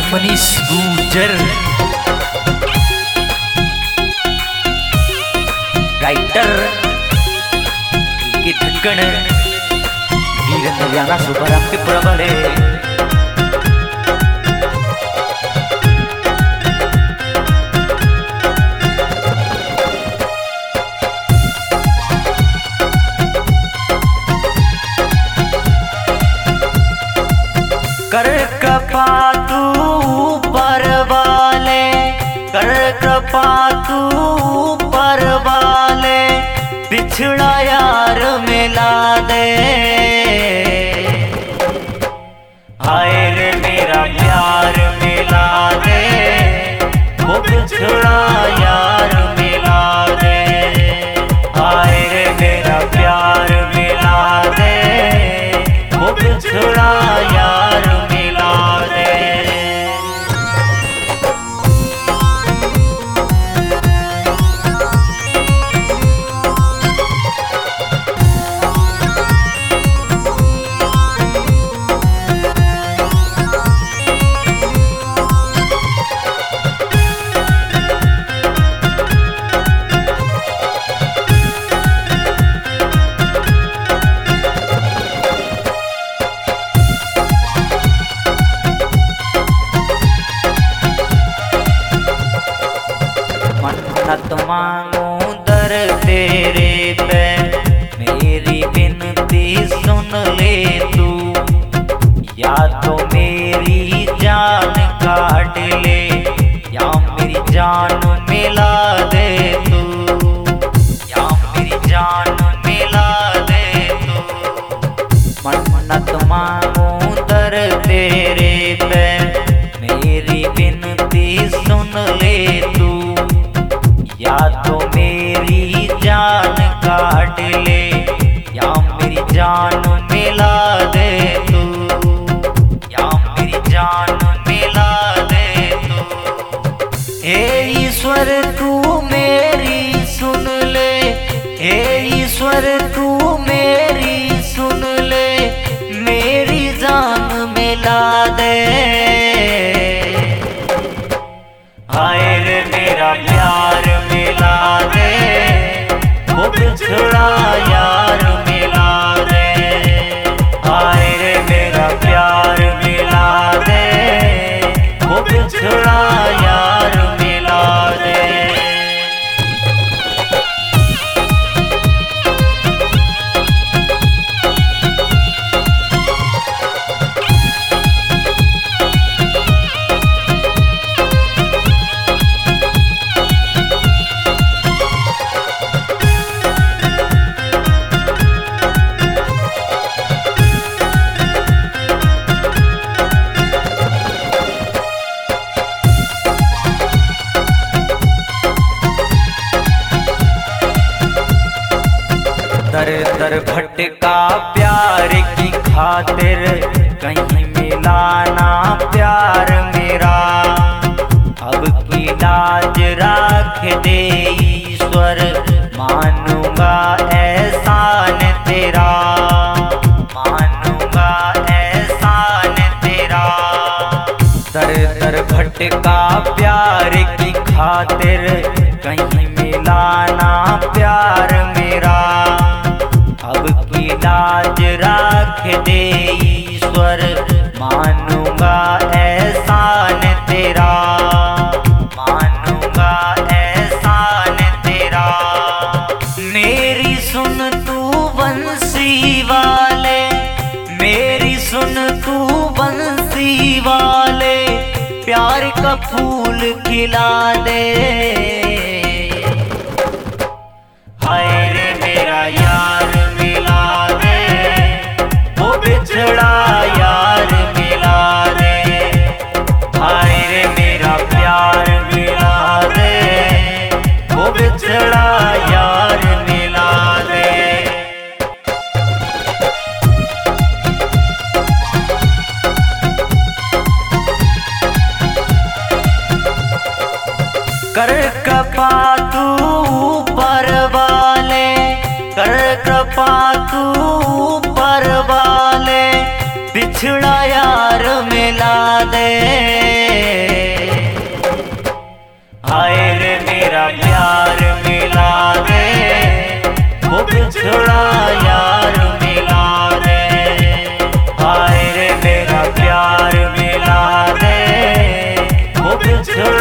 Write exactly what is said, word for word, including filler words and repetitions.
Manish Gurjar, writer की ढक्कन वीरेंद्र राणा सुबराम के प्रबले कर कृपा तू ऊपर वाले, कर कृपा तू ऊपर वाले, बिछड़ा यार मिला दे। हाय रे मेरा प्यार मिला दे, वो बिछड़ा यार मिला दे। हाय रे मेरा प्यार मिला दे, वो बिछड़ा यार मिला दे। मन्नत मांगू दर तेरे पे, मेरी विनती सुन ले तू। या तो मेरी जान काट ले, या मेरी जान मिला दे तू। या मेरी जान मिला दे तू। मन्नत मांगू दर तेरे पे, मेरी विनती सुन ले तू। या तो मेरी जान काट ले, या मेरी जान मिला दे तू। या मेरी जान मिला दे तू। हे ईश्वर तू मेरी सुन ले, हे ईश्वर तू मेरी सुन ले, मेरी जान मिला दे। हाय रे मेरा प्यार मिला दे, वो बिछड़ा यार मिला दे। हाय रे मेरा प्यार मिला दे, वो बिछड़ा यार मिला दे। दर दर भटका प्यार की खातिर, कहीं मिलाना प्यार मेरा। अब की लाज राख दे ईश्वर, मानूंगा एहसान तेरा। मानूंगा एहसान तेरा। दर दर भटका प्यार की खातिर, कहीं मिलाना प्यार मेरा। अब की लाज राख दे ईश्वर, मानूंगा एहसान तेरा। मानूंगा एहसान तेरा। मेरी सुन तू बंसी वाले, मेरी सुन तू बंसी वाले, प्यार का फूल खिला दे। हाय रे मेरा यार मिला दे, वो बिछड़ा यार मिला दे। हाय रे मेरा प्यार मिला दे, वो बिछड़ा यार मिला दे। कर कब बिछड़ा